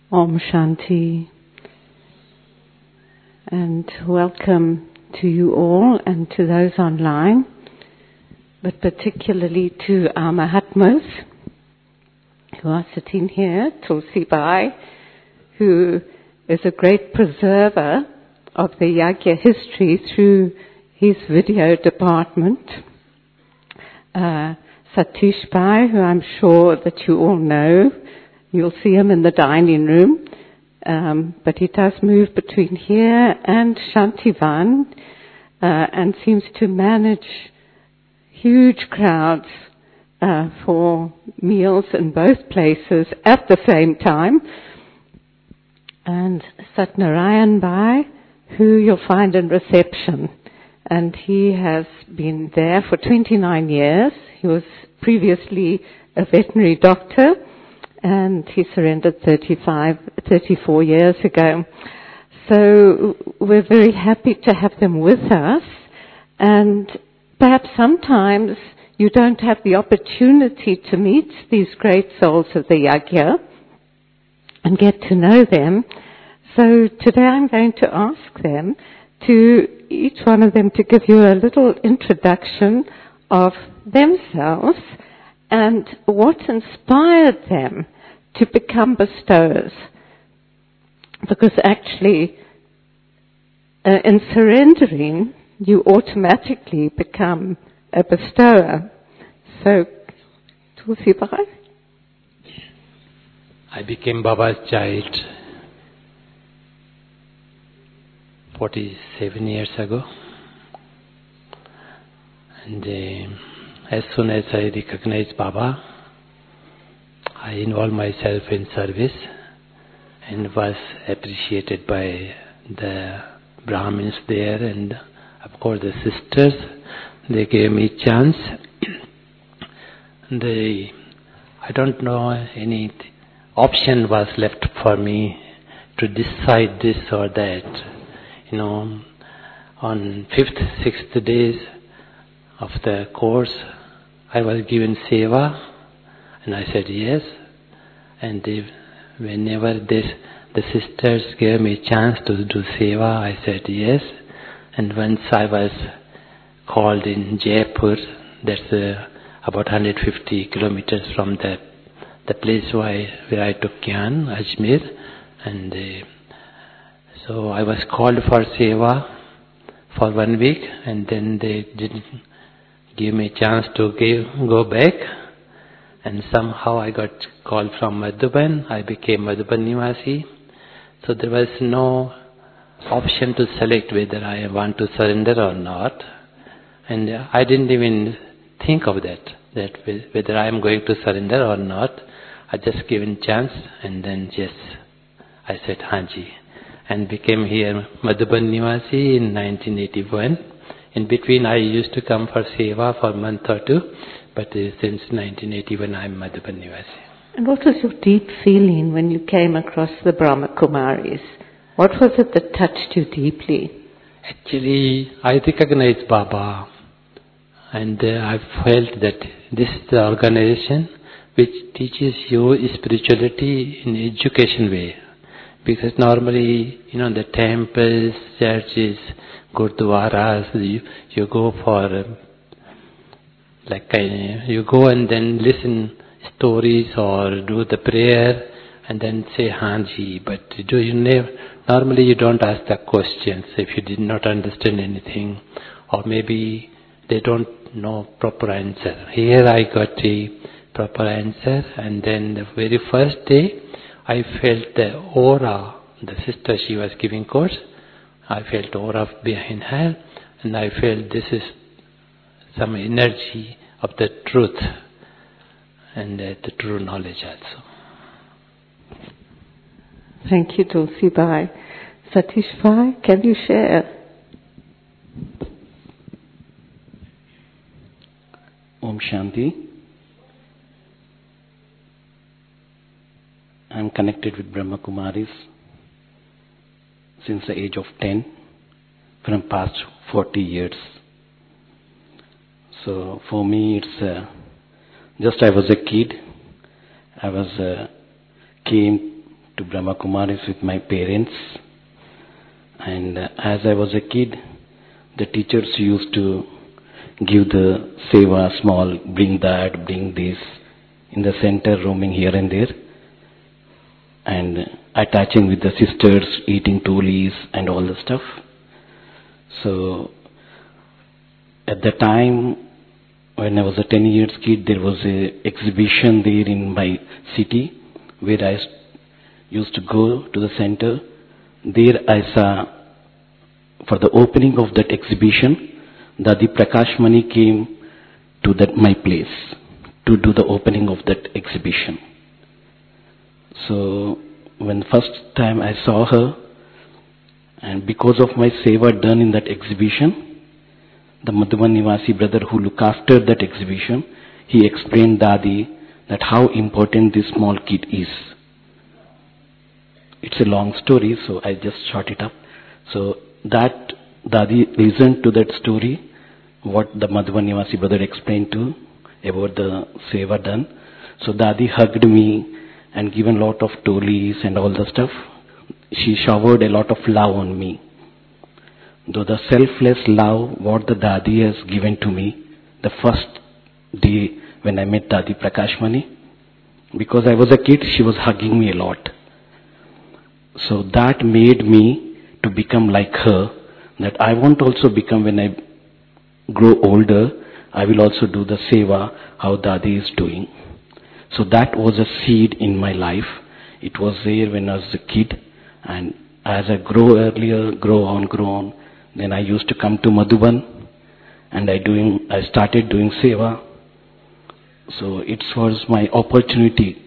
Om Shanti, and welcome to you all and to those online, but particularly to our Mahatmas who are sitting here, Tulsi Bai, who is a great preserver of the Yagya history through his video department, Satish Bai, who I'm sure that you all know. You'll see him in the dining room, but he does move between here and Shantivan, and seems to manage huge crowds for meals in both places at the same time. And Satnarayan Bai, who you'll find in reception, and he has been there for 29 years. He was previously a veterinary doctor, and he surrendered 34 years ago. So we're very happy to have them with us, and perhaps sometimes you don't have the opportunity to meet these great souls of the Yagya and get to know them. So today I'm going to ask them each one of them to give you a little introduction of themselves and what inspired them to become bestowers. Because actually, in surrendering, you automatically become a bestower. So, Tulsi Bai? I became Baba's child 47 years ago. And as soon as I recognized Baba, I involved myself in service and was appreciated by the Brahmins there and of course the sisters. They gave me chance. I don't know any option was left for me to decide this or that. On 5th, 6th days of the course, I was given seva, and I said yes. And whenever the sisters gave me a chance to do seva, I said yes. And once I was called in Jaipur, that's about 150 kilometers from the place where I took Gyan, Ajmer, and so I was called for seva for 1 week, and then they didn't give me a chance to go back, and somehow I got called from Madhuban. I became Madhuban Nivasi. So there was no option to select whether I want to surrender or not, and I didn't even think of that whether I am going to surrender or not. I just given chance, and then yes, I said Hanji, and became here Madhuban Nivasi in 1981. In between I used to come for seva for a month or two, but since 1981 I am Madhuban Nivasi. And what was your deep feeling when you came across the Brahma Kumaris? What was it that touched you deeply? Actually, I recognized Baba, and I felt that this is the organization which teaches you spirituality in education way. Because normally, the temples, churches, gurdwaras, you go for, you go and then listen stories or do the prayer and then say Hanji. But normally you don't ask the questions if you did not understand anything, or maybe they don't know proper answer. Here I got a proper answer, and then the very first day I felt the aura. The sister, she was giving course. I felt aura behind her, and I felt this is some energy of the truth and the true knowledge also. Thank you, Tulsi Bai. Satish Bai, can you share? Om Shanti. I am connected with Brahma Kumaris since the age of 10, from past 40 years. So for me just I was a kid. I was came to Brahma Kumaris with my parents. And as I was a kid, the teachers used to give the seva, small, bring that, bring this, in the center, roaming here and there, and attaching with the sisters, eating tolis and all the stuff. So, at the time, when I was a 10 years kid, there was a exhibition there in my city, where I used to go to the center. There I saw, for the opening of that exhibition, Dadi Prakashmani came to my place to do the opening of that exhibition. So, when first time I saw her, and because of my seva done in that exhibition, the Madhuban Nivasi brother who looked after that exhibition, he explained Dadi that how important this small kid is. It's a long story, so I just short it up. So that Dadi listened to that story, what the Madhuban Nivasi brother explained to about the seva done. So Dadi hugged me and given lot of tolis and all the stuff. She showered a lot of love on me. Though the selfless love what the Dadi has given to me, the first day when I met Dadi Prakashmani, because I was a kid, she was hugging me a lot. So that made me to become like her, that I want also become, when I grow older, I will also do the seva, how Dadi is doing. So that was a seed in my life. It was there when I was a kid, and as I grow on, then I used to come to Madhuban, and I started doing seva. So it was my opportunity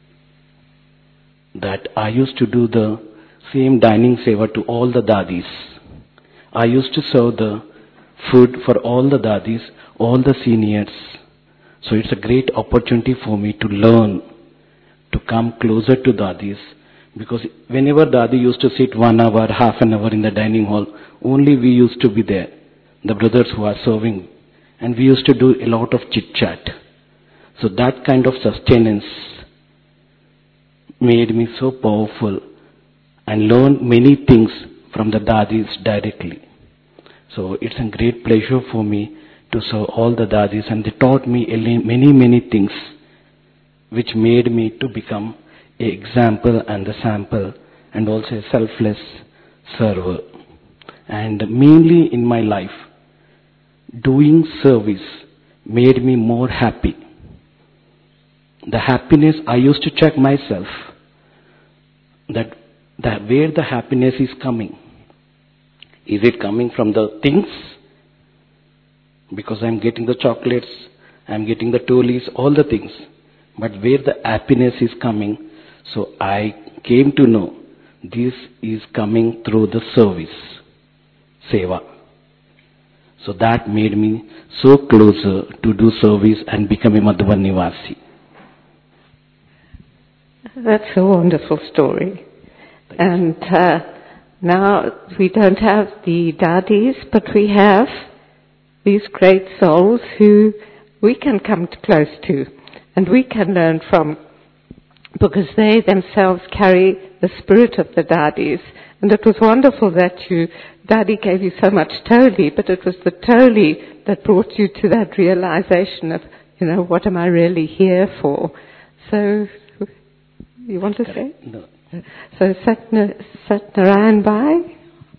that I used to do the same dining seva to all the Dadis. I used to serve the food for all the Dadis, all the seniors. So it's a great opportunity for me to learn, to come closer to Dadis. Because whenever Dadi used to sit 1 hour, half an hour in the dining hall, only we used to be there, the brothers who are serving. And we used to do a lot of chit-chat. So that kind of sustenance made me so powerful and learned many things from the Dadis directly. So it's a great pleasure for me to serve all the Dadis, and they taught me many things which made me to become an example and a sample and also a selfless server. And mainly in my life, doing service made me more happy. The happiness, I used to check myself that where the happiness is coming. Is it coming from the things? Because I'm getting the chocolates, I'm getting the tolis, all the things. But where the happiness is coming, so I came to know this is coming through the service, seva. So that made me so closer to do service and become a Madhuban Nivasi. That's a wonderful story. And now we don't have the Dadis, but we have these great souls who we can come close to and we can learn from, because they themselves carry the spirit of the Dadis. And it was wonderful that Dadi gave you so much toli, but it was the toli that brought you to that realization of, what am I really here for? So, you want to say? No. So, Satnarayan Bhai?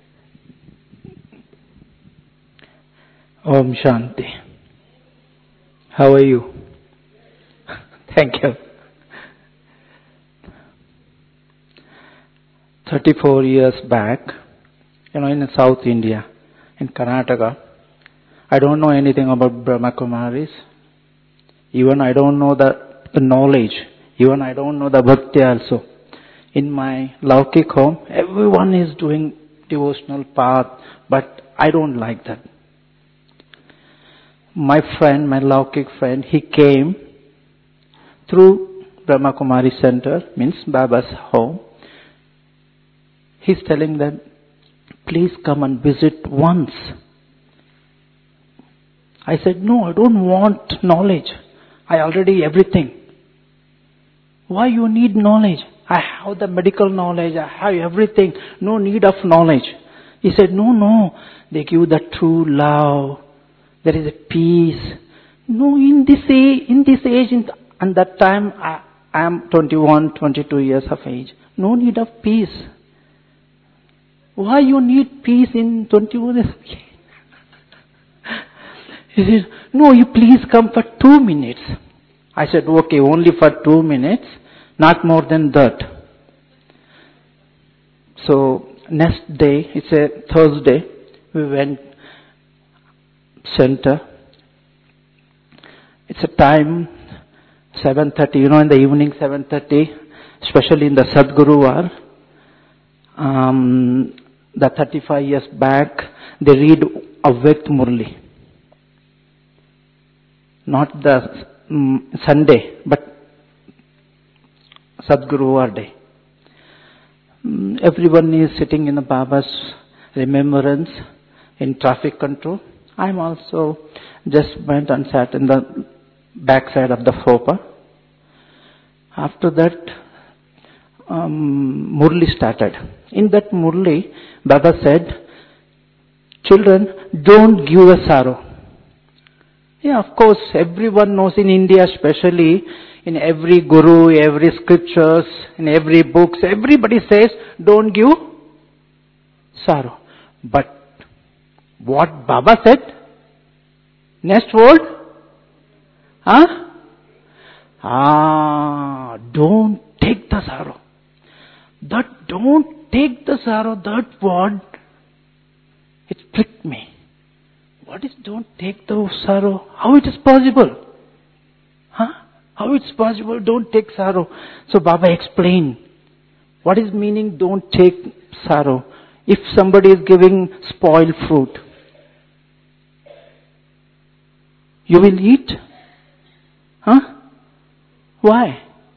Om Shanti. How are you? Thank you. 34 years back, in South India, in Karnataka, I don't know anything about Brahma Kumaris. Even I don't know the knowledge. Even I don't know the bhakti also. In my Laukik home, everyone is doing devotional path, but I don't like that. My friend, my Laukik friend, he came through Brahma Kumari Center, means Baba's home. He's telling them, please come and visit once. I said, no, I don't want knowledge. I already everything. Why you need knowledge? I have the medical knowledge. I have everything. No need of knowledge. He said, no. They give the true love. There is a peace. No, in this age, and that time, I am 21, 22 years of age. No need of peace. Why you need peace in 21 years of age? He said, no, you please come for 2 minutes. I said, okay, only for 2 minutes, not more than that. So, next day, it's a Thursday, we went center. It's a time, 7:30, in the evening, 7:30, especially in the Sadguru hour. The 35 years back, they read Avyakt Murli. Not the Sunday, but Sadguru hour day. Everyone is sitting in the Baba's remembrance in traffic control. I'm also just went and sat in the backside of the Fopa. After that, Murli started. In that Murli, Baba said, children, don't give a sorrow. Yeah, of course, everyone knows in India, especially in every guru, every scriptures, in every books, everybody says, don't give sorrow. But what Baba said? Next word? Don't take the sorrow. That don't take the sorrow, that word, it pricked me. What is don't take the sorrow? How it is possible? How it's possible? Don't take sorrow. So Baba explained, what is meaning don't take sorrow? If somebody is giving spoiled fruit, you will eat? Why?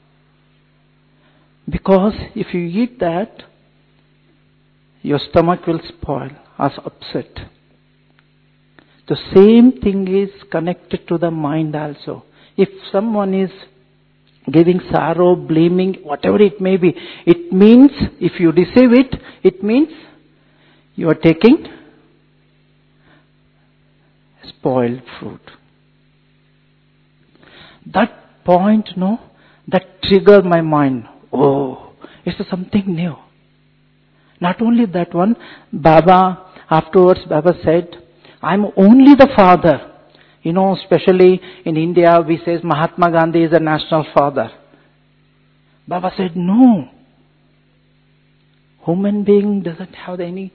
Because if you eat that, your stomach will spoil or upset. The same thing is connected to the mind also. If someone is giving sorrow, blaming, whatever it may be, it means, if you receive it, it means you are taking spoiled fruit. That point, that triggered my mind. Oh, it's something new. Not only that one, afterwards Baba said, I'm only the father. Especially in India, we say Mahatma Gandhi is a national father. Baba said, no. Human being doesn't have any,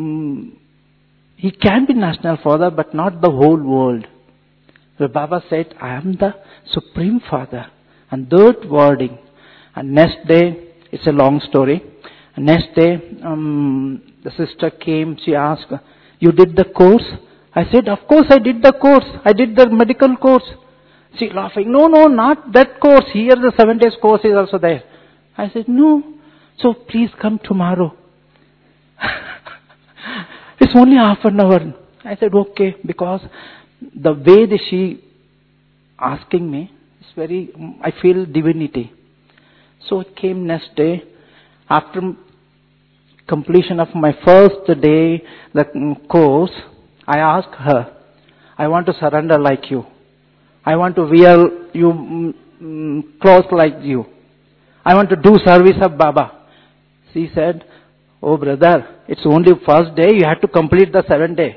he can be national father, but not the whole world. So Baba said, I am the supreme father. And that wording. And next day, it's a long story. And next day, the sister came, she asked, you did the course? I said, of course I did the course. I did the medical course. She laughing, no, not that course. Here the 7 days course is also there. I said, no. So please come tomorrow. It's only half an hour. I said, okay, because the way that she asking me is I feel divinity. So it came next day. After completion of my first day, the course, I asked her, I want to surrender like you. I want to wear clothes like you. I want to do service of Baba. She said, oh brother, it's only first day, you have to complete the 7 days.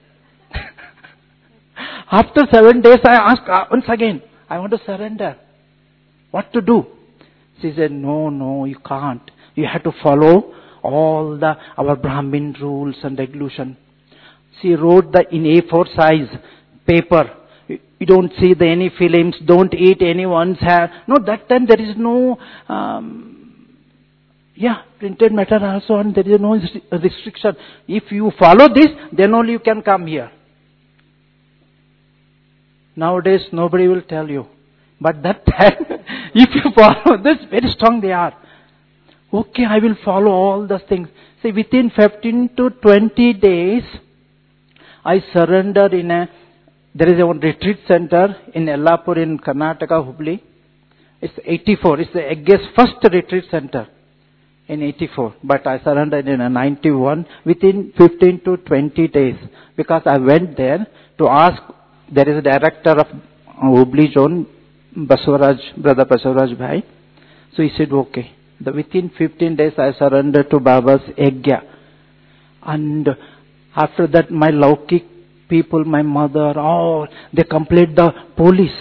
After 7 days, I asked once again, I want to surrender. What to do? She said, no, you can't. You have to follow all our Brahmin rules and regulations. She wrote in A4 size paper. You don't see any films, don't eat anyone's hair. No, that time there is no, printed matter also, and there is no restriction. If you follow this, then only you can come here. Nowadays, nobody will tell you. But that time, if you follow this, very strong they are. Okay, I will follow all those things. See, within 15 to 20 days, I surrendered there is a retreat center in Yellapur in Karnataka, Hubli. It's 84. It's the Egge's first retreat center. in 84, but I surrendered in 91 within 15 to 20 days, because I went there to ask. There is a director of Hubli zone, Basavaraj, brother Basavaraj Bhai. So he said, okay. Within 15 days I surrendered to Baba's Yajna. And after that my Laukik people, my mother, they complained the police.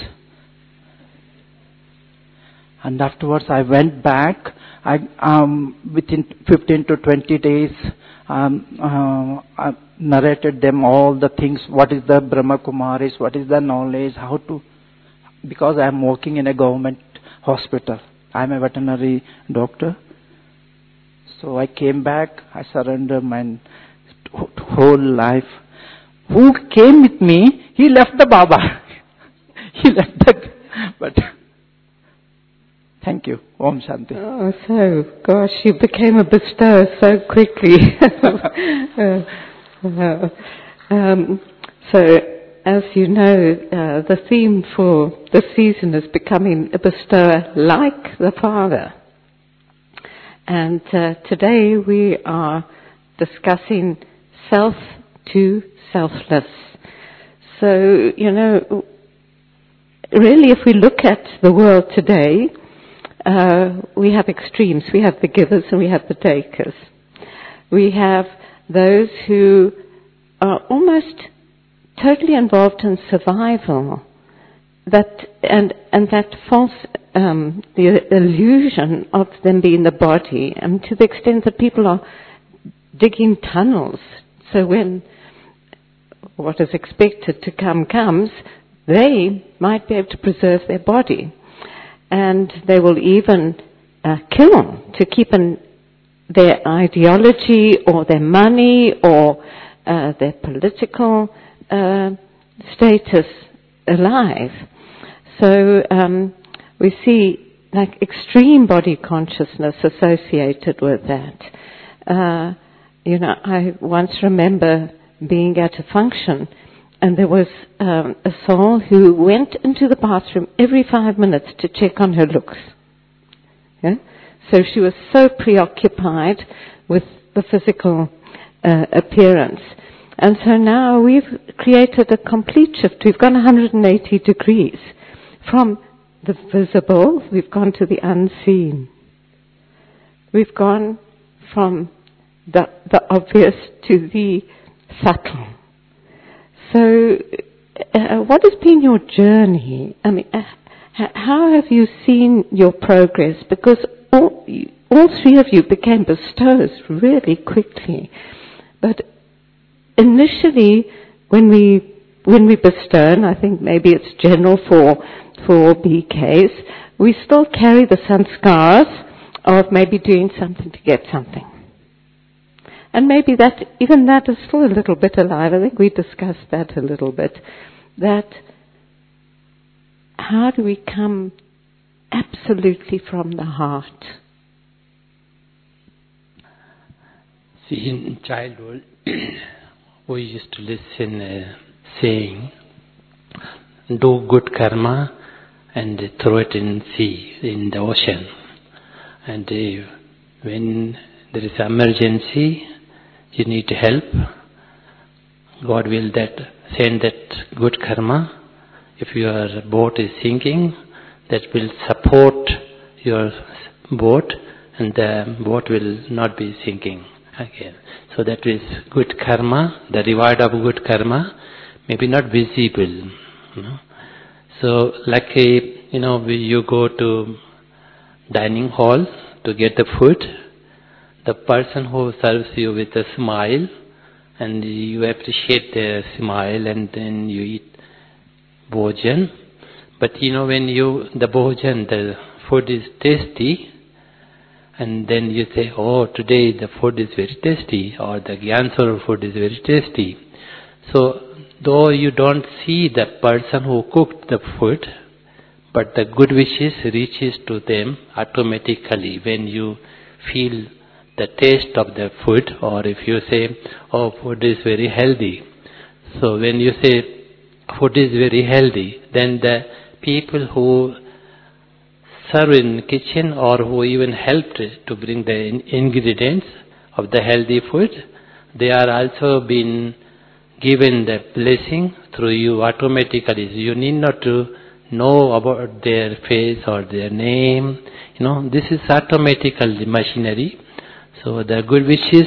And afterwards I went back. Within 15 to 20 days, I narrated them all the things. What is the Brahma Kumaris? What is the knowledge? How to... Because I am working in a government hospital. I am a veterinary doctor. So I came back. I surrendered my whole life. Who came with me? He left the Baba. He left the... But... Thank you. Om Shanti. Oh, so, gosh, you became a bestower so quickly. So, as you know, the theme for the season is becoming a bestower like the Father. And today we are discussing self to selfless. So, you know, really if we look at the world today, we have extremes. We have the givers and we have the takers. We have those who are almost totally involved in survival, and that false the illusion of them being the body, and to the extent that people are digging tunnels. So when what is expected to come comes, they might be able to preserve their body. And they will even kill to keep their ideology or their money or their political status alive. So we see like extreme body consciousness associated with that. You know, I once remember being at a function, and there was a soul who went into the bathroom every 5 minutes to check on her looks. Yeah? So she was so preoccupied with the physical appearance. And so now we've created a complete shift. We've gone 180 degrees. From the visible, we've gone to the unseen. We've gone from the obvious to the subtle. So, what has been your journey? I mean, how have you seen your progress? Because all three of you became bestowers really quickly. But initially, when we bestow, and I think maybe it's general for BKs, we still carry the sanskars of maybe doing something to get something. And maybe even that is still a little bit alive. I think we discussed that a little bit. That how do we come absolutely from the heart? See, in childhood, we used to listen saying, do good karma and throw it in sea, in the ocean. And when there is emergency, you need help, God will send that good karma. If your boat is sinking, that will support your boat, and the boat will not be sinking again. So that is good karma, the reward of good karma, maybe not visible. You know? So like you go to dining hall to get the food, the person who serves you with a smile, and you appreciate their smile, and then you eat bhojan. But when the bhojan, the food is tasty, and then you say, oh, today the food is very tasty, or the Gyanswara food is very tasty. So, though you don't see the person who cooked the food, but the good wishes reaches to them automatically when you feel the taste of the food, or if you say, oh, food is very healthy. So when you say food is very healthy, then the people who serve in kitchen or who even helped to bring the ingredients of the healthy food, they are also been given the blessing through you automatically. You need not to know about their face or their name. This is automatical machinery. So the good wishes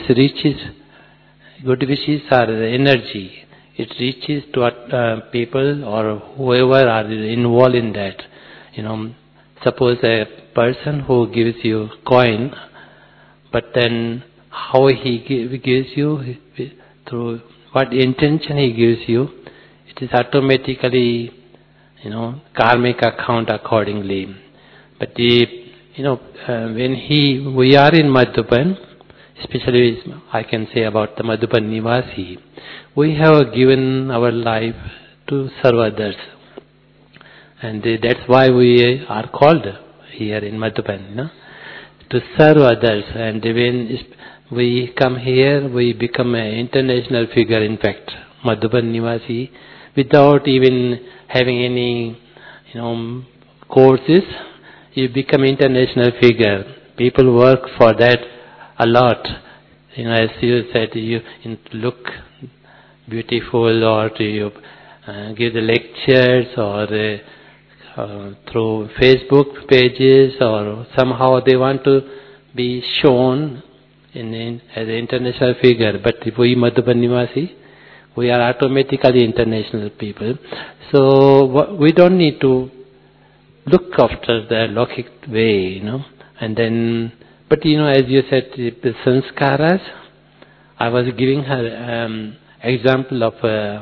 are the energy. It reaches to people or whoever are involved in that. Suppose a person who gives you coin, but then how he gives you, through what intention he gives you, it is automatically, karmic account accordingly. But when we are in Madhuban, especially I can say about the Madhuban Nivasi, we have given our life to serve others. And that's why we are called here in Madhuban, to serve others. And when we come here, we become an international figure, in fact, Madhuban Nivasi, without even having any, courses. You become international figure. People work for that a lot. As you said, you look beautiful, or to give the lectures, or through Facebook pages, or somehow they want to be shown as an international figure. But if we Madhuban Nivasi, we are automatically international people. So we don't need to look after the logic way, And then, but as you said, the sanskaras, I was giving her example of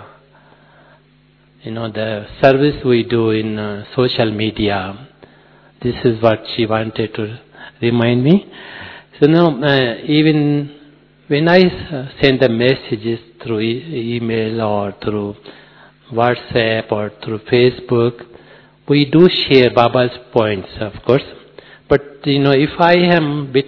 the service we do in social media. This is what she wanted to remind me. So now, even when I send the messages through email or through WhatsApp or through Facebook, we do share Baba's points, of course. But if I am bit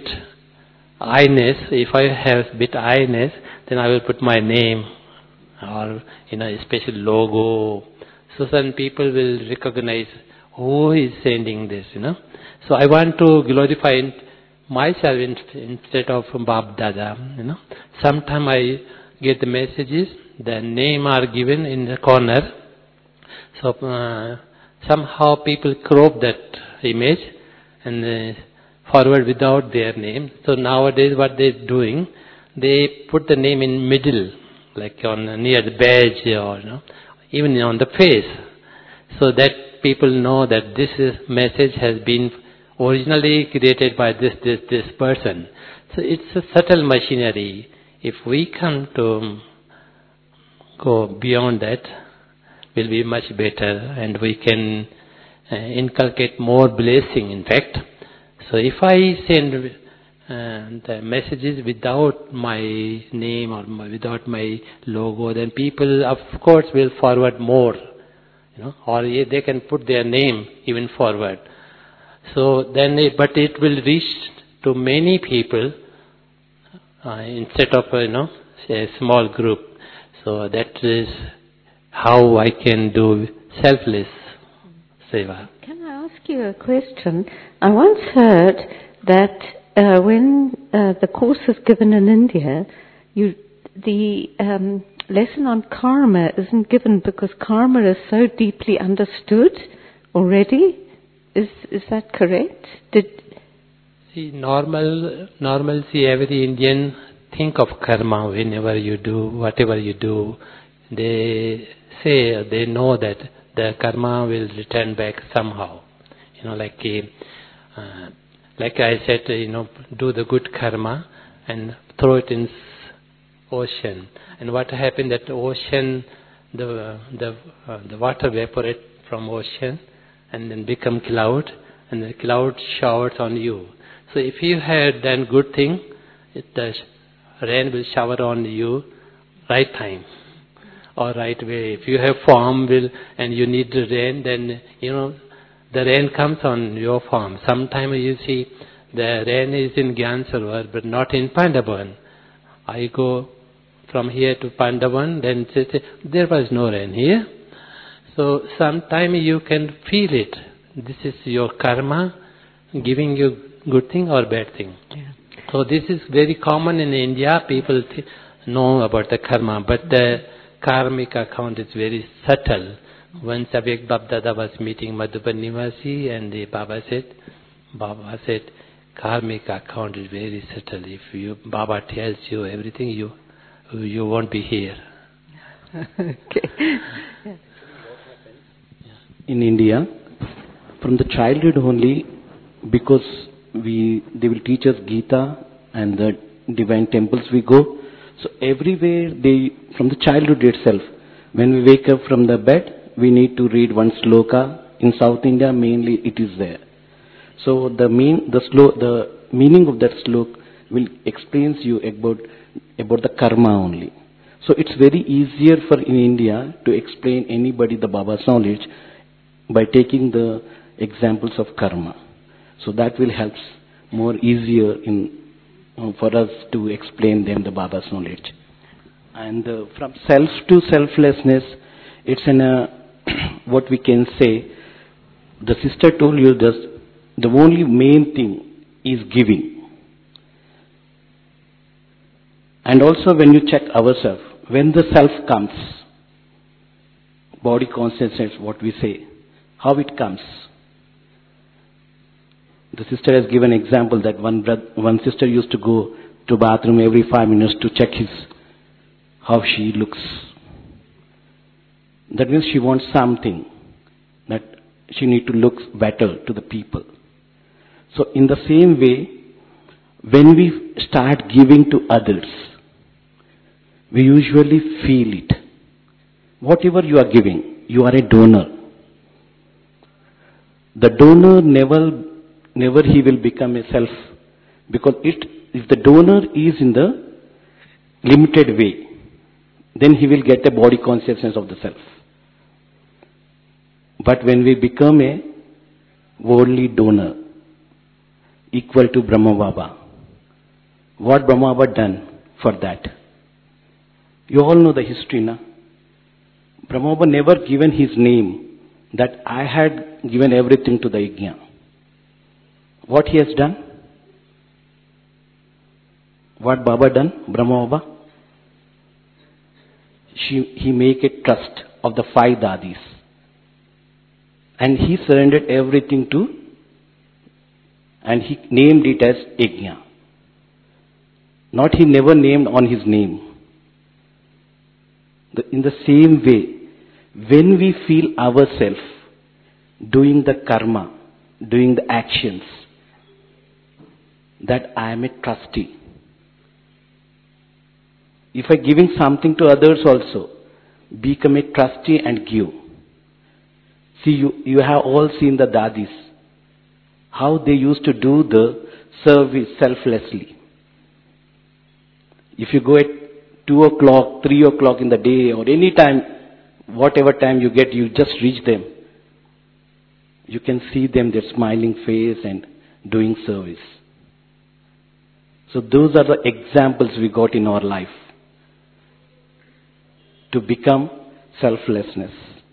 I-ness, then I will put my name or a special logo. So some people will recognize who is sending this, So I want to glorify myself instead of Bab Dada, Sometimes I get the messages, the name are given in the corner. So somehow people crop that image and forward without their name. So nowadays what they're doing, they put the name in middle, like near the badge, or even on the face, so that people know that this message has been originally created by this person. So it's a subtle machinery. If we come to go beyond that, will be much better, and we can inculcate more blessing, in fact. So if I send the messages without my name or without my logo, then people, of course, will forward more, or they can put their name even forward. So then, but it will reach to many people instead of a small group. So that is how I can do selfless seva. Can I ask you a question? I once heard that when the course is given in India, the lesson on karma isn't given because karma is so deeply understood already. Is that correct? See, normalcy, every Indian think of karma whenever you do, whatever you do. They say, they know that the karma will return back somehow. Like I said, do the good karma and throw it in ocean. And what happened, that ocean, the water evaporate from ocean and then become cloud, and the cloud showers on you. So if you had done good thing, the rain will shower on you right time or right way. If you have farm and you need the rain, then the rain comes on your farm. Sometimes you see the rain is in Gyan Sarovar but not in Pandavan. I go from here to Pandavan, then say there was no rain here. So sometimes you can feel it. This is your karma giving you good thing or bad thing. Yeah. So this is very common in India. People know about the karma, but the karmic account is very subtle. Once Abhek Babdada was meeting Madhuban Nivasi, and the Baba said, karmic account is very subtle. If Baba tells you everything, you won't be here. Okay. In India, from the childhood only, because they will teach us Gita and the divine temples we go. So everywhere from the childhood itself, when we wake up from the bed, we need to read one sloka. In South India, mainly it is there. So the meaning of that sloka will explains you about the karma only. So it's very easier for in India to explain anybody the Baba's knowledge by taking the examples of karma. So that will help more easier for us to explain them the Baba's knowledge. And from self to selflessness, it's what we can say. The sister told you that the only main thing is giving. And also when you check ourselves, when the self comes, body consciousness, what we say, how it comes. The sister has given an example that one sister used to go to bathroom every 5 minutes to check how she looks. That means she wants something, that she need to look better to the people. So in the same way, when we start giving to others, we usually feel it. Whatever you are giving, you are a donor. The donor never he will become a self, because if the donor is in the limited way, then he will get a body consciousness of the self. But when we become a worldly donor, equal to Brahma Baba, what Brahma Baba done for that? You all know the history, na? Brahma Baba never given his name that I had given everything to the yajna. What he has done? What Baba done? Brahma Baba? He make a trust of the 5 dadis. And he surrendered everything and he named it as yajna. Not he never named on his name. In the same way, when we feel ourselves doing the karma, doing the actions, that I am a trustee. If I giving something to others also, become a trustee and give. See, you have all seen the dadis, how they used to do the service selflessly. If you go at 2 o'clock, 3 o'clock in the day, or any time, whatever time you get, you just reach them. You can see them, their smiling face and doing service. So those are the examples we got in our life to become selflessness.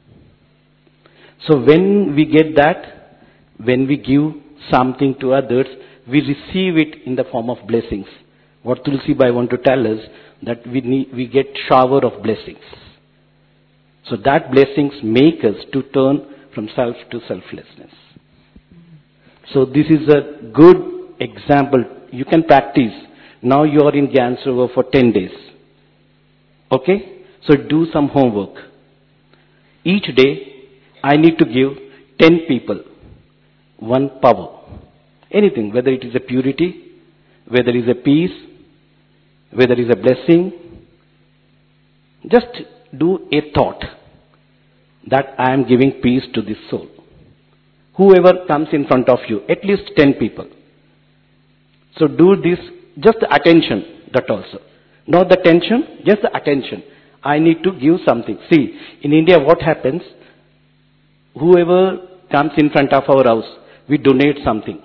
So when we get that, when we give something to others, we receive it in the form of blessings. What Tulsi Bai want to tell us, that we get shower of blessings. So that blessings make us to turn from self to selflessness. So this is a good example. You can practice. Now you are in Gyan Sarovar for 10 days. Okay? So do some homework. Each day, I need to give 10 people one power. Anything, whether it is a purity, whether it is a peace, whether it is a blessing. Just do a thought that I am giving peace to this soul. Whoever comes in front of you, at least 10 people. So do this, just the attention, that also. Not the tension, just the attention. I need to give something. See, in India what happens? Whoever comes in front of our house, we donate something.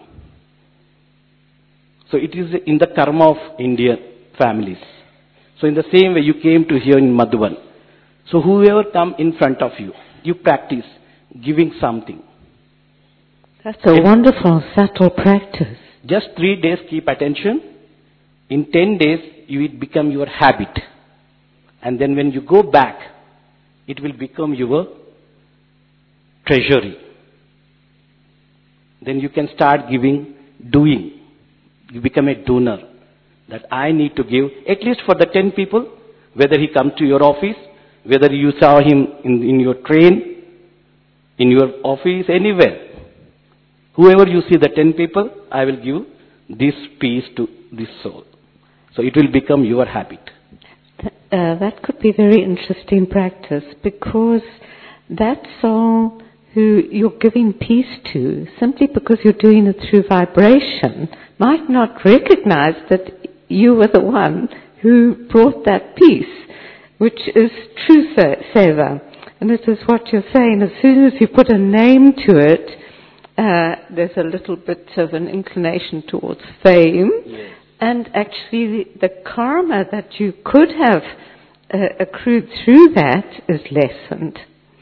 So it is in the karma of Indian families. So in the same way you came to here in Madhuban. So whoever come in front of you, you practice giving something. That's a wonderful, subtle practice. Just 3 days keep attention. In 10 days, it will become your habit. And then when you go back, it will become your treasury. Then you can start giving, doing. You become a donor. That I need to give, at least for the 10 people, whether he comes to your office, whether you saw him in your train, in your office, anywhere. Whoever you see, the 10 people, I will give this piece to this soul. So it will become your habit. That could be very interesting practice, because that soul who you're giving peace to, simply because you're doing it through vibration, might not recognize that you were the one who brought that peace, which is true seva. And this is what you're saying. As soon as you put a name to it, there's a little bit of an inclination towards fame. Yes. And actually the karma that you could have accrued through that is lessened.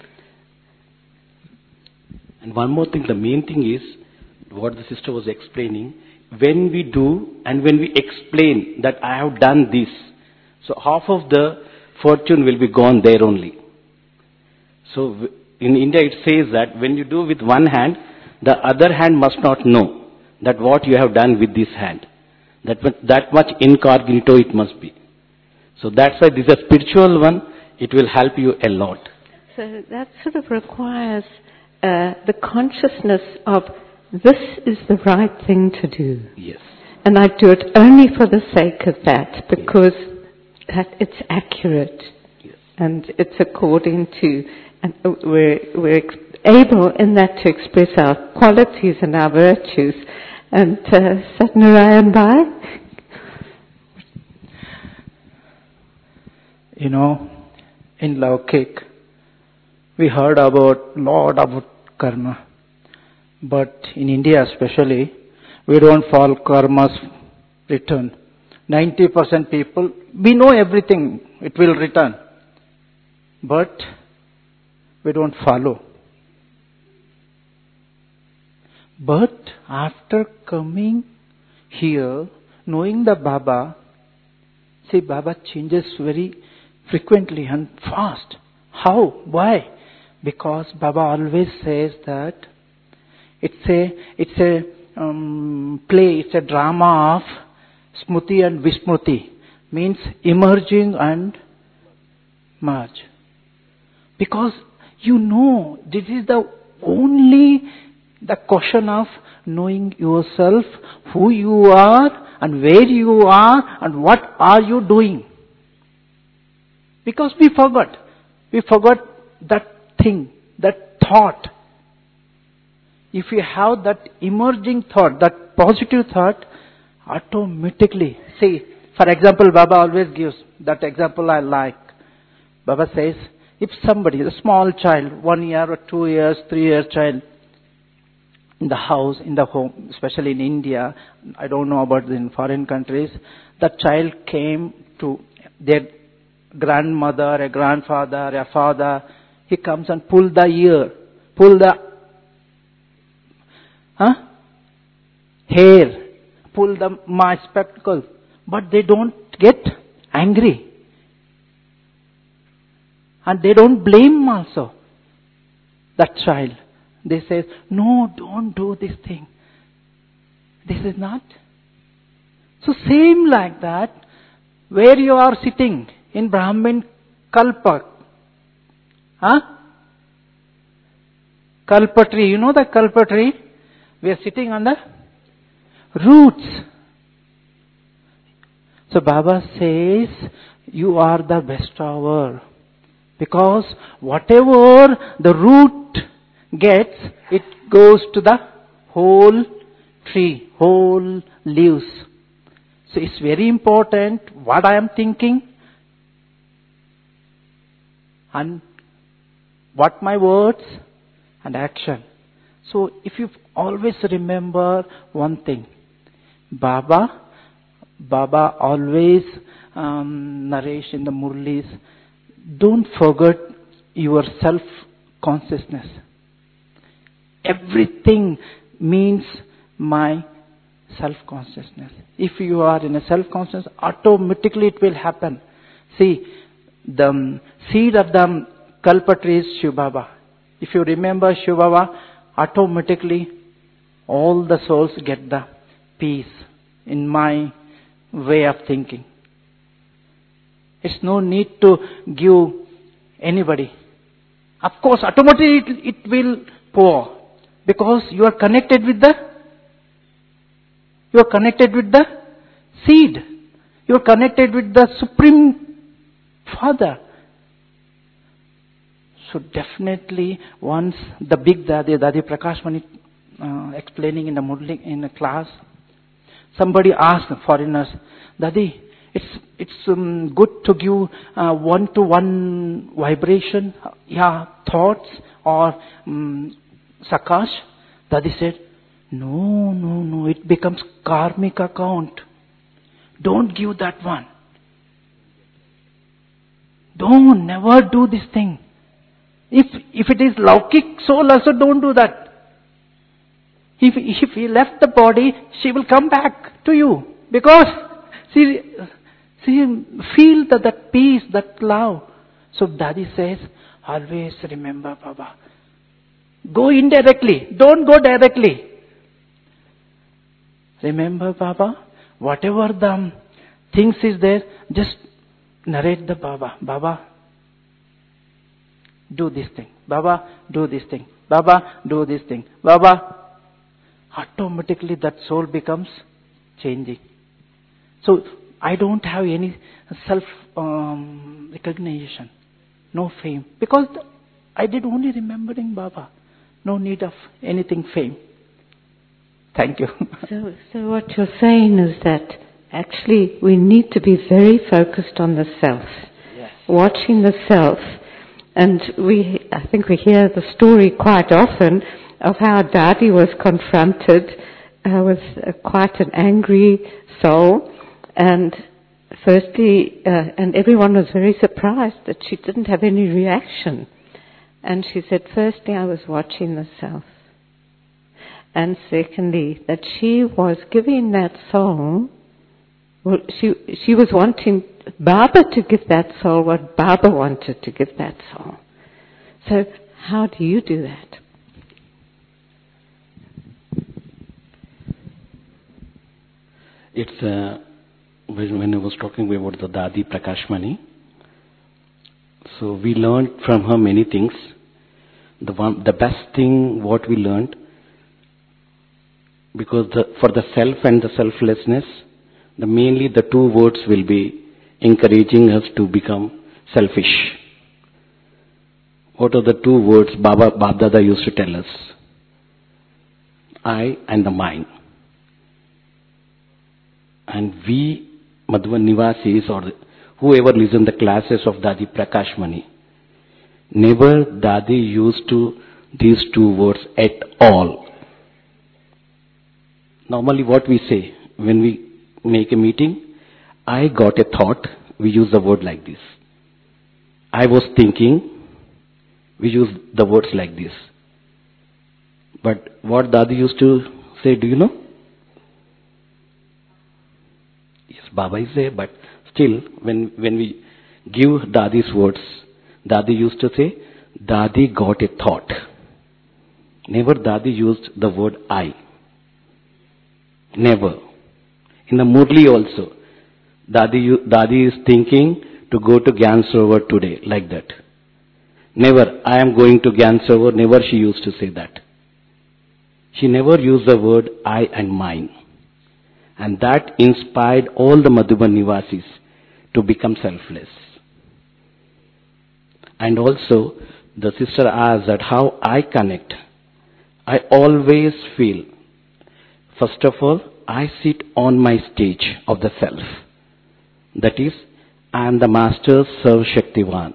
And one more thing, the main thing is, what the sister was explaining, when we do and when we explain that I have done this, so half of the fortune will be gone there only. So in India it says that when you do with one hand, the other hand must not know that what you have done with this hand. That much incognito it must be. So that's why this is a spiritual one. It will help you a lot. So that sort of requires the consciousness of this is the right thing to do. Yes. And I do it only for the sake of that, because it's accurate. Yes. And it's according to, and we're able in that to express our qualities and our virtues. And Satnarayan Bhai? You know, in Laukik, we heard about lot about karma. But in India especially, we don't follow karma's return. 90% people, we know everything, it will return. But we don't follow. But after coming here, knowing the Baba, see, Baba changes very frequently and fast. How? Why? Because Baba always says that it's a play, it's a drama of Smruti and Vismruti, means emerging and merge. Because you know, this is the only the question of knowing yourself, who you are and where you are and what are you doing. Because we forgot that thing, that thought. If you have that emerging thought, that positive thought, automatically, see, for example, Baba always gives that example I like. Baba says, if somebody, a small child, 1 year or 2 years, 3 years child, in the house, in the home, especially in India, I don't know about in foreign countries, the child came to their grandmother, a grandfather, a father, he comes and pull the ear, pull the hair, pull my spectacle, but they don't get angry. And they don't blame also that child. They say, no, don't do this thing. This is not. So same like that, where you are sitting in Brahmin Kalpa. Kalpa tree, you know the Kalpa tree? We are sitting on the roots. So Baba says, you are the best hour. Because whatever the root gets, it goes to the whole tree, whole leaves. So it's very important what I am thinking and what my words and action. So if you always remember one thing, Baba always narrates in the Murlis, don't forget your self-consciousness. Everything, means my self-consciousness. If you are in a self-consciousness, automatically it will happen. See, the seed of the Kalpa tree is Shiv Baba. If you remember Shiv Baba, automatically all the souls get the peace in my way of thinking. It's no need to give anybody. Of course, automatically it will pour because you are connected with the seed. You are connected with the Supreme Father. So definitely, once the big Dadi Prakash Mani explaining in the class, somebody asked foreigners, Dadi, it's good to give one-to-one vibration, thoughts or sakash. Dadi said, no, it becomes karmic account. Don't give that one. Don't, never do this thing. If it is Laukik soul also, don't do that. If he left the body, she will come back to you. Because she feel that peace, that love. So Daddy says, always remember Baba. Go indirectly. Don't go directly. Remember Baba. Whatever the things is there, just narrate the Baba. Baba, do this thing. Baba, do this thing. Baba, do this thing. Baba. Automatically that soul becomes changing. So I don't have any self-recognition. No fame. Because I did only remembering Baba. No need of anything fame. Thank you. So what you're saying is that actually we need to be very focused on the self. Yes. Watching the self. And I think we hear the story quite often of how Dadi was confronted with quite an angry soul. And firstly, and everyone was very surprised that she didn't have any reaction. And she said, firstly, I was watching the self. And secondly, that she was giving that soul, well, she was wanting Baba to give that soul what Baba wanted to give that soul. So how do you do that? It's when I was talking about the Dadi Prakash Mani, so we learned from her many things. The best thing what we learned, because for the self and the selflessness, mainly the two words will be encouraging us to become selfish. What are the two words Bab Dada used to tell us? I and the mine. And we, Madhuban Nivasis, or whoever listen the classes of Dadi Prakash Mani, never Dadi used to these two words at all. Normally what we say, when we make a meeting, I got a thought, we use the word like this. I was thinking, we use the words like this. But what Dadi used to say, do you know? Yes, Baba is there, but still, when we give Dadi's words, Dadi used to say, Dadi got a thought. Never Dadi used the word I. Never. In the Murli also, Dadi is thinking to go to Gyan Sarovar today, like that. Never, I am going to Gyan Sarovar, never she used to say that. She never used the word I and mine. And that inspired all the Madhuban Nivasis to become selfless. And also, the sister asked that how I connect. I always feel, first of all, I sit on my stage of the self. That is, I am the Master Sarv Shaktivan.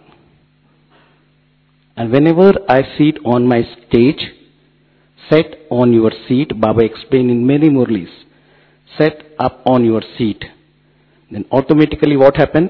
And whenever I sit on my stage, set on your seat, Baba explained in many Murlis, set up on your seat, then automatically what happens?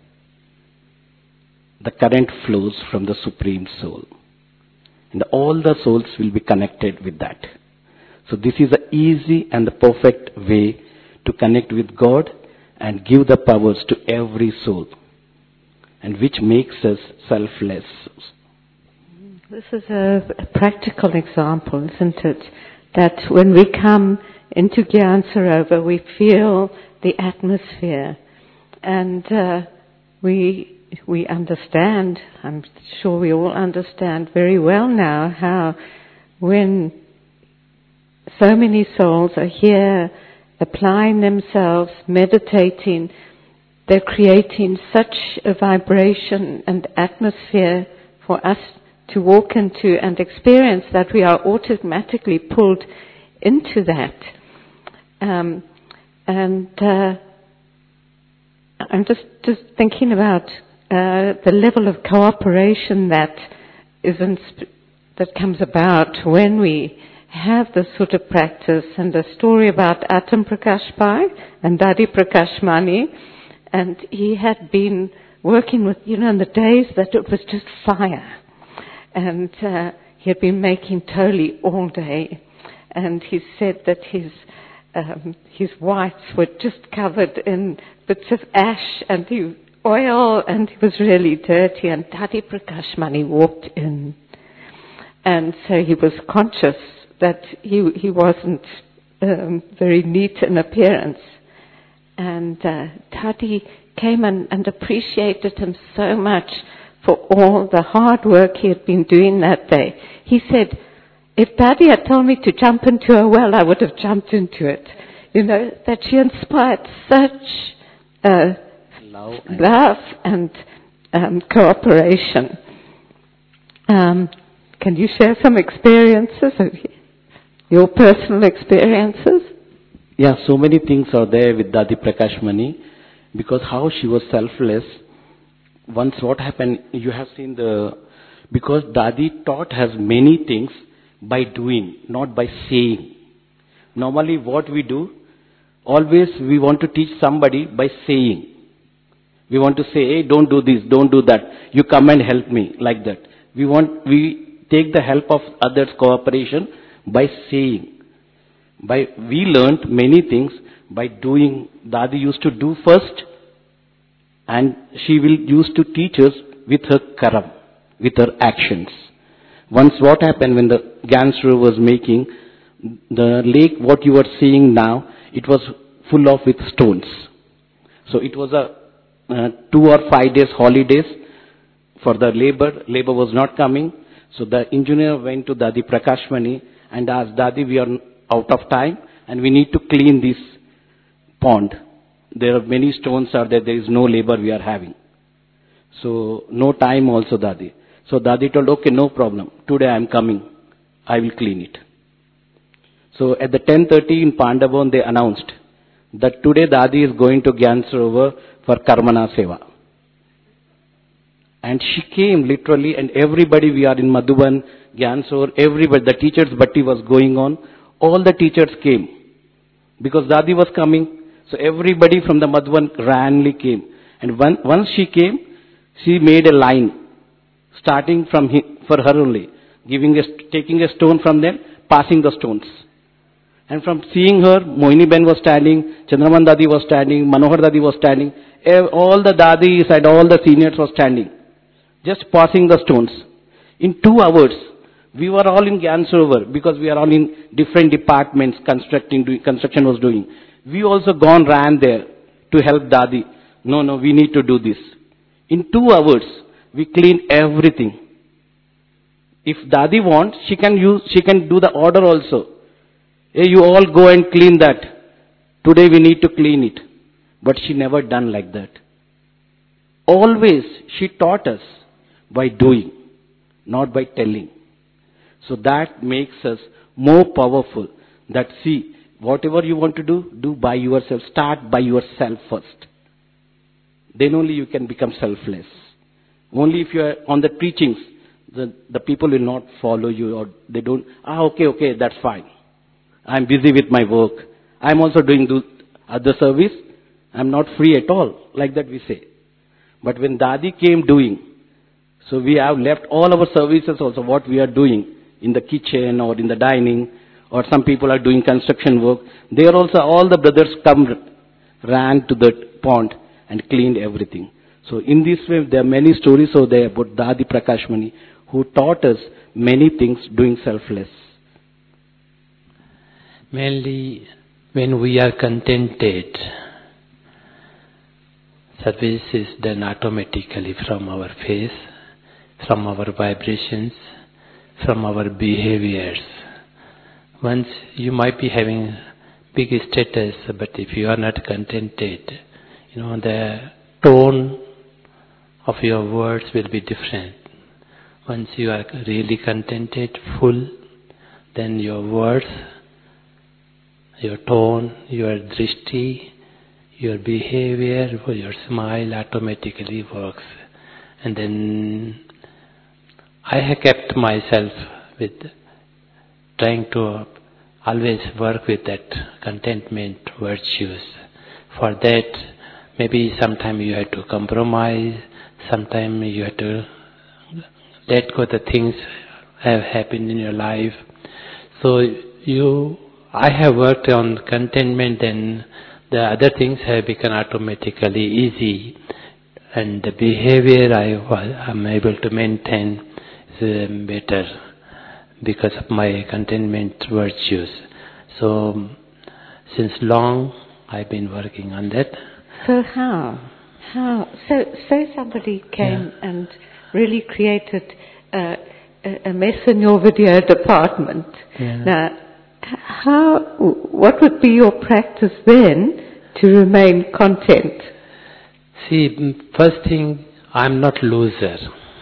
The current flows from the Supreme Soul. And all the souls will be connected with that. So this is the easy and the perfect way to connect with God and give the powers to every soul, and which makes us selfless. This is a practical example, isn't it? That when we come into Gyan Sarovar, we feel the atmosphere, and we understand, I'm sure we all understand very well now, how when so many souls are here applying themselves, meditating, they're creating such a vibration and atmosphere for us to walk into and experience that we are automatically pulled into that. I'm just thinking about the level of cooperation that comes about when we have this sort of practice, and a story about Atam Prakash Pai and Dadi Prakash Mani, and he had been working with, in the days that it was just fire. And he had been making toli all day, and he said that his whites were just covered in bits of ash and oil, and he was really dirty. And Dadi Prakash Mani walked in, and so he was conscious that he wasn't very neat in appearance. And Dadi came and appreciated him so much for all the hard work he had been doing that day. He said, if Dadi had told me to jump into a well, I would have jumped into it. That she inspired such love and cooperation. Can you share some experiences, your personal experiences? Yeah, so many things are there with Dadi Prakash Mani, because how she was selfless. Once what happened, you have seen because Dadi taught us many things by doing, not by saying. Normally what we do, always we want to teach somebody by saying. We want to say, hey, don't do this, don't do that. You come and help me, like that. We take the help of others' cooperation by saying. We learned many things by doing. Dadi used to do first, and she used to teach us with her karam, with her actions. Once what happened when the Gyan Sarovar was making, the lake, what you are seeing now, it was full of with stones. So it was a 2 or 5 days holidays for the labor. Labor was not coming. So the engineer went to Dadi Prakash Mani and asked, Dadi, we are out of time and we need to clean this pond. There are many stones are there. There is no labor we are having. So no time also, Dadi. So Dadi told, okay, no problem. Today I am coming. I will clean it. So at the 10:30 in Pandavon, they announced that today Dadi is going to Gyan Sarovar for Karmana Seva. And she came literally, and everybody, we are in Madhuban, Gyan Sarovar, everybody, the teachers' bhatti was going on. All the teachers came because Dadi was coming. So everybody from the Madhuban randomly came. And once she came, she made a line starting from for her only, taking a stone from them, passing the stones. And from seeing her, Mohini Ben was standing, Chandraman Dadi was standing, Manohar Dadi was standing, all the Dadis and all the seniors were standing, just passing the stones. In 2 hours, we were all in Gyan Sarovar because we are all in different departments, construction was doing. We also ran there to help Dadi. No, we need to do this. In 2 hours, we clean everything. If Dadi wants, she can do the order also. Hey, you all go and clean that. Today we need to clean it. But she never done like that. Always she taught us by doing, not by telling. So that makes us more powerful. That see, whatever you want to do by yourself. Start by yourself first. Then only you can become selfless. Only if you are on the preachings, the people will not follow you, or they don't, okay, that's fine. I'm busy with my work. I'm also doing other service. I'm not free at all. Like that we say. But when Dadi came doing, so we have left all our services also, what we are doing in the kitchen or in the dining, or some people are doing construction work. There also all the brothers ran to the pond and cleaned everything. So in this way, there are many stories over there about Dadi Prakashmani, who taught us many things doing selfless. Mainly when we are contented, service is done automatically from our face, from our vibrations, from our behaviors. Once you might be having big status, but if you are not contented, the tone of your words will be different. Once you are really contented, full, then your words, your tone, your drishti, your behavior, your smile automatically works. And then I have kept myself with trying to always work with that contentment virtues. For that, maybe sometime you have to compromise, sometime you have to let go the things have happened in your life. So I have worked on contentment, and the other things have become automatically easy, and the behavior I'm able to maintain is better because of my contentment virtues. So since long I've been working on that. So how? So somebody came and really created a mess in your video department. Yeah. Now, what would be your practice then to remain content? See, first thing, I'm not loser.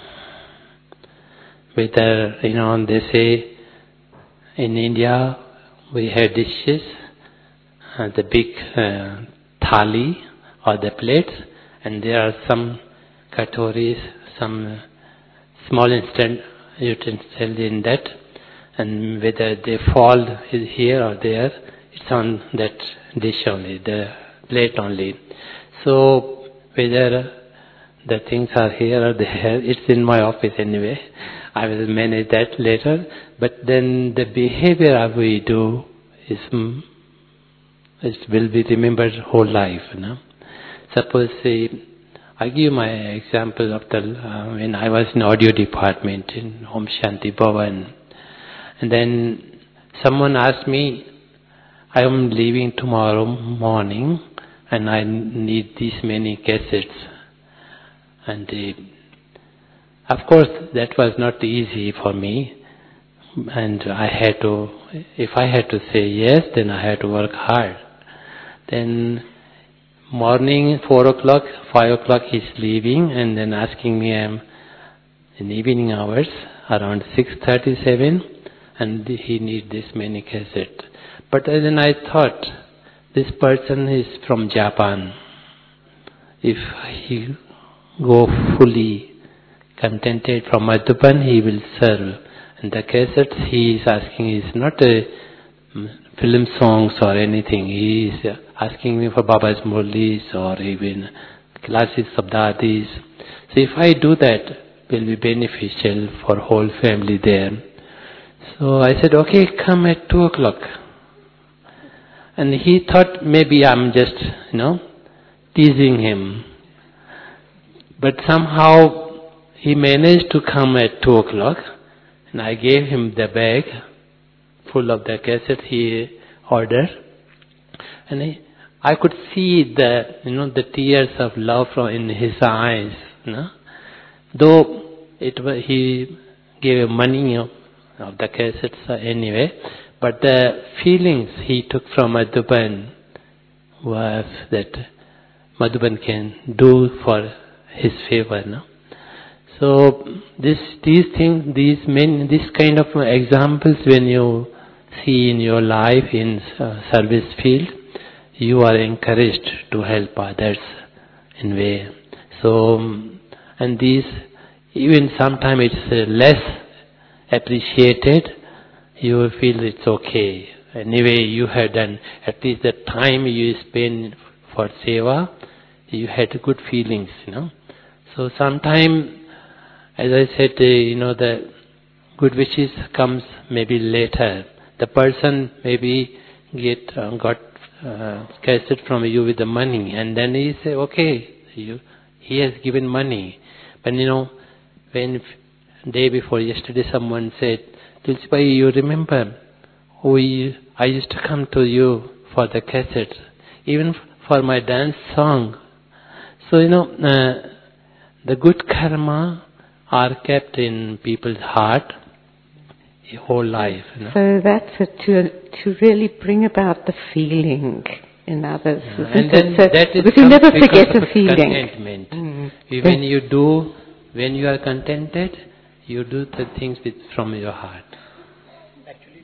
Whether, they say in India we have dishes, the big thali or the plates, and there are some katoris, some small instant utensils in that, and whether they fall here or there, it's on that dish only, the plate only. So whether the things are here or there, it's in my office anyway. I will manage that later. But then the behavior we do it will be remembered whole life. Suppose I give my example of when I was in audio department in Om Shanti Bhavan, and then someone asked me, I am leaving tomorrow morning and I need these many cassettes. And of course that was not easy for me, and if I had to say yes, then I had to work hard. Then morning 4 o'clock, 5 o'clock he's leaving, and then asking me in evening hours around 6:37, and he needs this many cassettes. But then I thought, this person is from Japan. If he go fully contented from Madhuban, he will serve. And the cassettes he is asking is not a film songs or anything. He is asking me for Baba's Murlis or even classes of Dadis. So if I do that, it will be beneficial for whole family there. So I said, okay, come at 2 o'clock. And he thought maybe I'm just, teasing him. But somehow he managed to come at 2 o'clock, and I gave him the bag full of the cassette he ordered. And I could see the tears of love in his eyes. Though he gave money of the cassettes anyway, but the feelings he took from Madhuban was that Madhuban can do for his favor. So these things, these kind of examples, when you see in your life in service field, you are encouraged to help others in way. So, and these, even sometimes it's less appreciated, you will feel it's okay. Anyway, you have done, at least the time you spend for seva, you had good feelings, So sometime, as I said, the good wishes comes maybe later. the person maybe got cassette from you with the money, and then he say, okay, he has given money. But when day before yesterday someone said, Tulsi Bhai, you remember, I used to come to you for the cassette, even for my dance song. So, the good karma are kept in people's heart the whole life. So that's it, to really bring about the feeling in others. And then that is because you never forget because a feeling. Contentment. Mm. When you are contented, you do the things from your heart. Actually,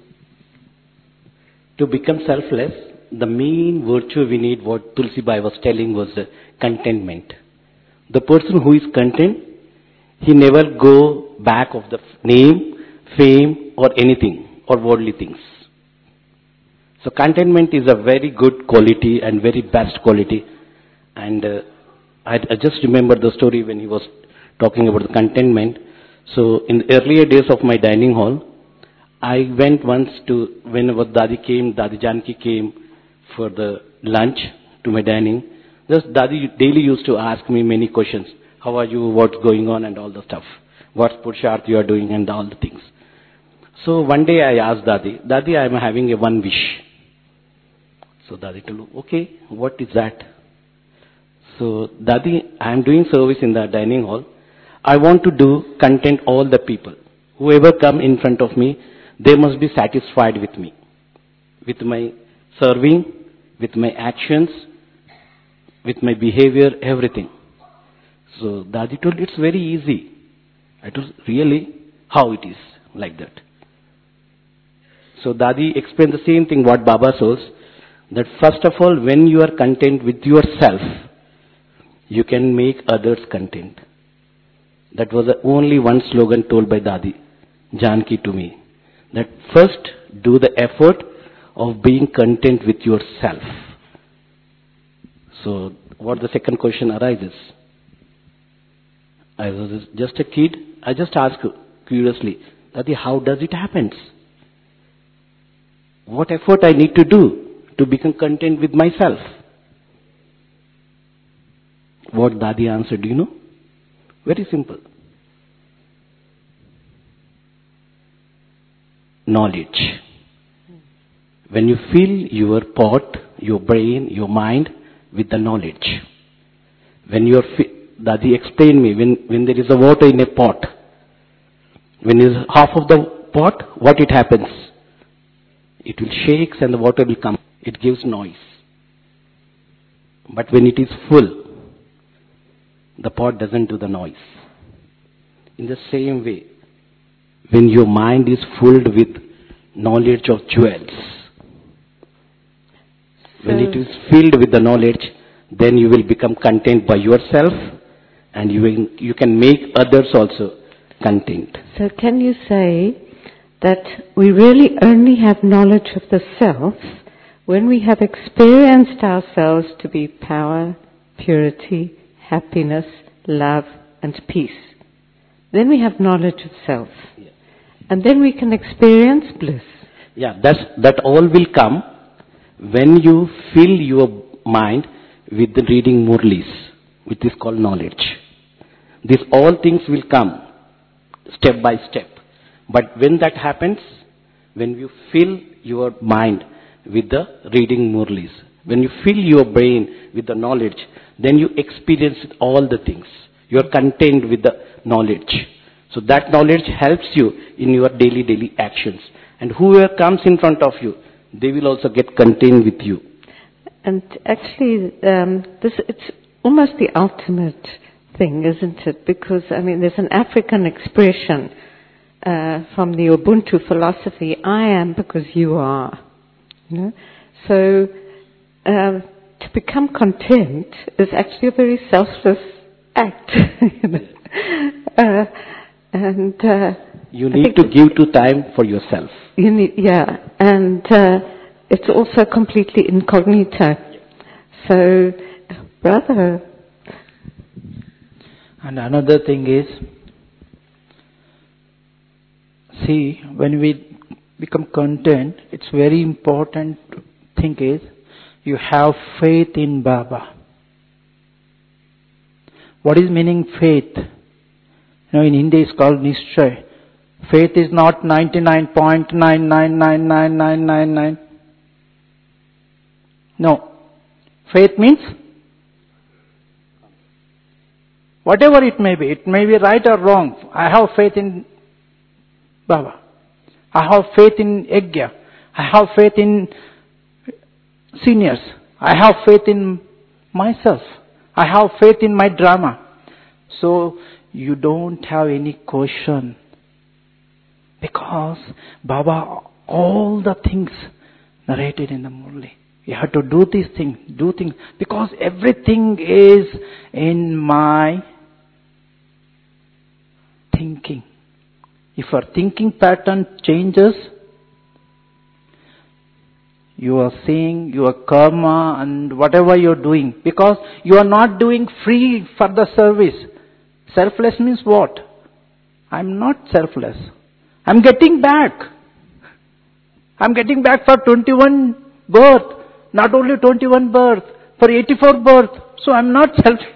to become selfless, the main virtue we need, what Tulsi Bai was telling, was contentment. The person who is content, he never go back of the name, fame, or anything, or worldly things. So contentment is a very good quality and very best quality. And I just remember the story when he was talking about the contentment. So in the earlier days of my dining hall, I went once to, whenever Dadi Janki came for the lunch to my dining, just Dadi daily used to ask me many questions. How are you? What's going on? And all the stuff. What Purusharth you are doing and all the things. So one day I asked Dadi, I am having one wish. So Dadi told me, okay, what is that? So Dadi, I am doing service in the dining hall. I want to content all the people. Whoever come in front of me, they must be satisfied with me. With my serving, with my actions, with my behavior, everything. So Dadi told, it's very easy. I told, really? How it is like that? So Dadi explained the same thing what Baba says, that first of all, when you are content with yourself, you can make others content. That was the only one slogan told by Dadi Janki to me. That first do the effort of being content with yourself. So what the second question arises? I was just a kid. I just asked curiously, Dadi, how does it happen? What effort I need to do to become content with myself? What Dadi answered, do you know? Very simple. Knowledge. When you fill your pot, your brain, your mind with the knowledge. When you are, Dadi explained me, when there is a water in a pot, when it is half of the pot, what it happens? It will shake and the water will come. It gives noise. But when it is full, the pot doesn't do the noise. In the same way, when your mind is filled with knowledge of jewels, when it is filled with the knowledge, then you will become content by yourself, and you can make others also content. So can you say that we really only have knowledge of the self when we have experienced ourselves to be power, purity, happiness, love and peace? Then we have knowledge of self. Yeah. And then we can experience bliss. Yeah, that all will come when you fill your mind with the reading Murlis, which is called knowledge. These all things will come step by step. But when that happens, when you fill your mind with the reading Murlis, when you fill your brain with the knowledge, then you experience all the things. You are content with the knowledge. So that knowledge helps you in your daily actions. And whoever comes in front of you, they will also get content with you. And actually, it's almost the ultimate thing, isn't it? Because, there's an African expression from the Ubuntu philosophy, I am because you are. So, to become content is actually a very selfless act. You need to give to time for yourself. You need, and it's also completely incognito. So, brother. And another thing is, see, when we become content, it's very important thing is you have faith in Baba. What is meaning faith? In Hindi it's called Nishchay. Faith is not 99.999999. No. Faith means whatever it may be right or wrong. I have faith in Baba. I have faith in Yajna. I have faith in seniors. I have faith in myself. I have faith in my drama. So you don't have any question. Because Baba, all the things narrated in the Murli. You have to do these things, because everything is in my thinking. If your thinking pattern changes, you are seeing your karma and whatever you are doing, because you are not doing free for the service. Selfless means what? I am not selfless. I am getting back. I am getting back for 21 birth. Not only 21 birth, for 84 birth. So I am not selfish.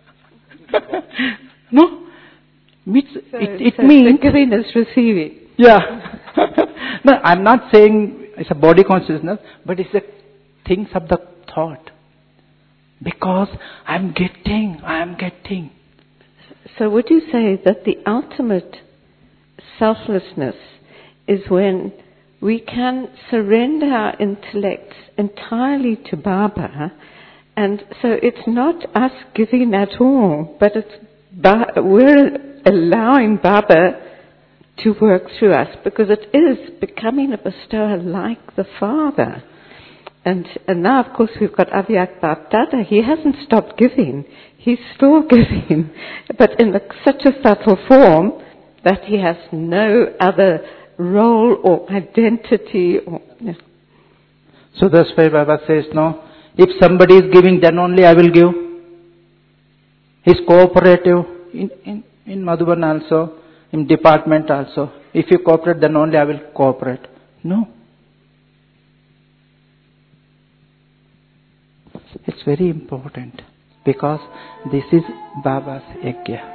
No? It means... giving is receiving. Yeah. No, I am not saying it's a body consciousness, but it's the things of the thought. Because I am getting. So would you say that the ultimate selflessness is when we can surrender our intellects entirely to Baba, and so it's not us giving at all, but we're allowing Baba to work through us, because it is becoming a bestower like the Father. And now, of course, we've got Avyak Bab Dada. He hasn't stopped giving. He's still giving, but in such a subtle form that he has no other role or identity. So that's why Baba says, no, if somebody is giving, then only I will give. He's cooperative in Madhuban also, in department also. If you cooperate, then only I will cooperate. No. It's very important, because this is Baba's Yajna.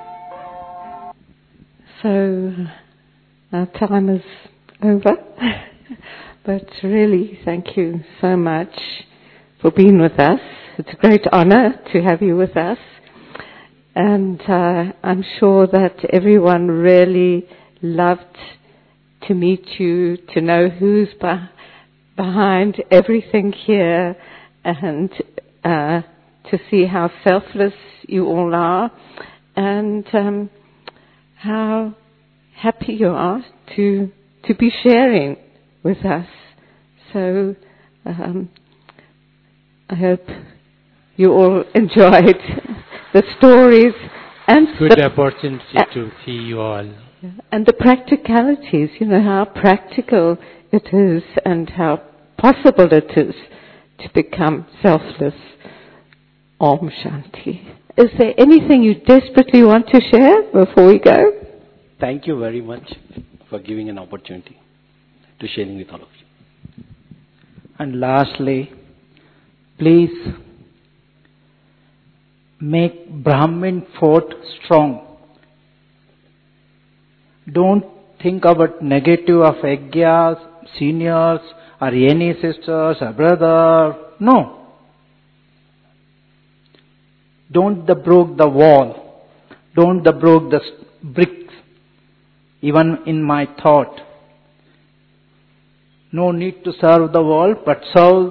So, our time is over. But really, thank you so much for being with us. It's a great honor to have you with us. And I'm sure that everyone really loved to meet you, to know who's behind everything here, and to see how selfless you all are, and how happy you are to be sharing with us. So I hope you all enjoyed the stories and good opportunity to see you all. And the practicalities, how practical it is and how possible it is to become selfless. Om Shanti. Is there anything you desperately want to share before we go? Thank you very much for giving an opportunity to sharing with all of you. And lastly, please make Brahmin fort strong. Don't think about negative of Yajnas, seniors, or any sisters, or brother. No. Don't broke the wall. Don't broke the bricks. Even in my thought. No need to serve the world, but serve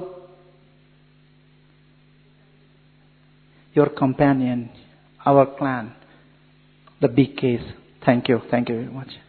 your companion, our clan, the big case. Thank you. Thank you very much.